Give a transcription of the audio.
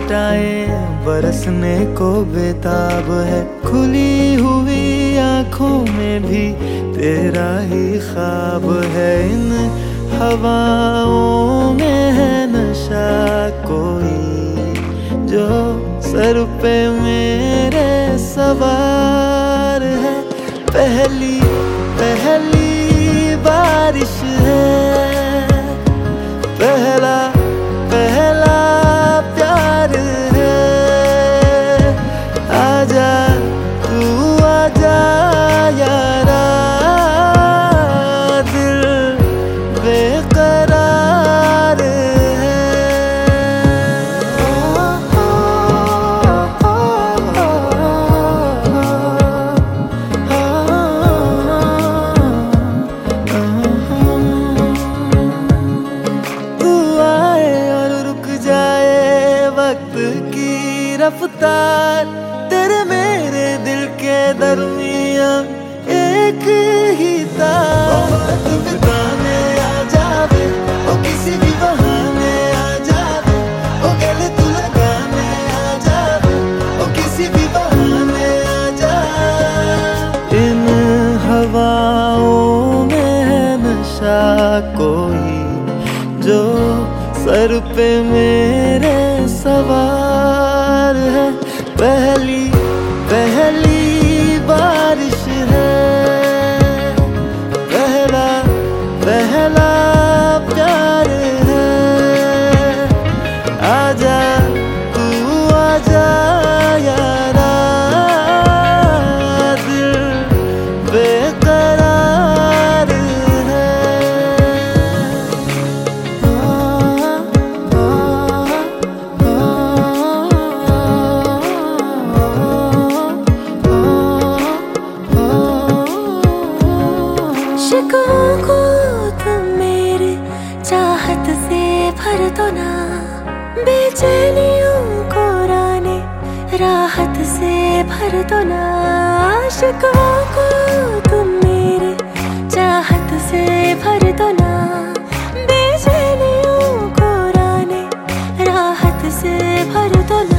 घटाएं बरसने को बेताब है। खुली हुई आंखों में भी तेरा ही ख्वाब है। इन हवाओं में है नशा कोई जो सर पे मेरे सवार है। पहली पहली बारिश है, पहला पहला प्यार है। आजा तू आजा यारा, दिल बेकरार है। तू आए और रुक जाए वक्त की रफ्तार, तेरे मेरे दिल के दरमियां एक ही तार। तू बिताने आ जावे ओ किसी भी बहाने आ जावे, ओ गले तू लगाने आ जावे ओ किसी भी बहाने आ जावे। इन हवाओं में है नशा कोई जो सर पे मेरे सवार है। पहली पहली बारिश है, पहला पहला प्यार है। आजा तू आजा यारा, दिल बेकरार है। शिकवों को तुम मेरे चाहत से भर दो ना, बेचैनियों को राने राहत से भर दो ना। शिकवों को तुम मेरे चाहत से भर दो ना, बेचैनियों को राने राहत से भर दो ना।